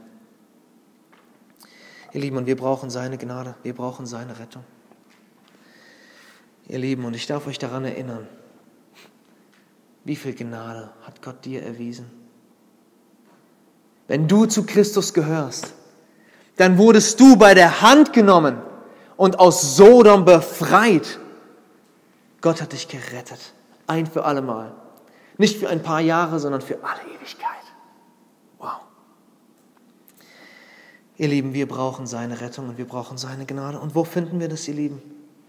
Ihr Lieben, und wir brauchen seine Gnade, wir brauchen seine Rettung. Ihr Lieben, und ich darf euch daran erinnern, wie viel Gnade hat Gott dir erwiesen? Wenn du zu Christus gehörst, dann wurdest du bei der Hand genommen und aus Sodom befreit. Gott hat dich gerettet, ein für alle Mal. Nicht für ein paar Jahre, sondern für alle Ewigkeit. Wow. Ihr Lieben, wir brauchen seine Rettung und wir brauchen seine Gnade. Und wo finden wir das, ihr Lieben?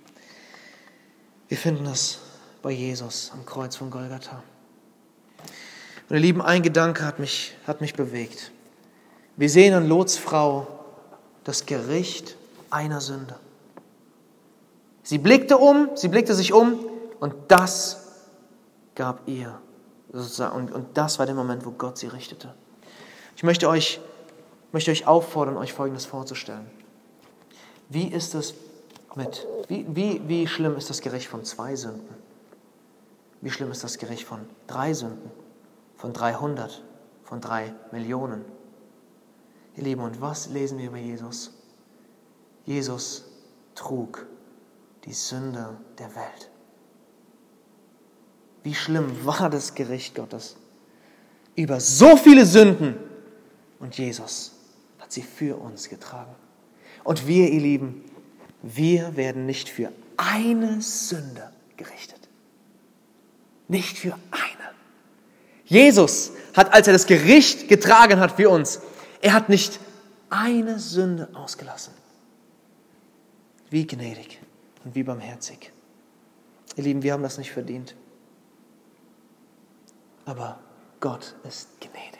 Wir finden das bei Jesus am Kreuz von Golgatha. Und ihr Lieben, ein Gedanke hat mich bewegt. Wir sehen an Lots Frau das Gericht einer Sünde. Sie blickte sich um und das gab ihr sozusagen, und das war der Moment, wo Gott sie richtete. Ich möchte euch auffordern, euch Folgendes vorzustellen. Wie ist es wie schlimm ist das Gericht von 2 Sünden? Wie schlimm ist das Gericht von 3 Sünden? Von 300? Von 3 Millionen? Ihr Lieben, und was lesen wir über Jesus? Jesus trug die Sünde der Welt. Wie schlimm war das Gericht Gottes über so viele Sünden? Und Jesus hat sie für uns getragen. Und wir, ihr Lieben, wir werden nicht für eine Sünde gerichtet. Nicht für eine. Jesus hat, als er das Gericht getragen hat für uns, er hat nicht eine Sünde ausgelassen. Wie gnädig und wie barmherzig. Ihr Lieben, wir haben das nicht verdient. Aber Gott ist gnädig.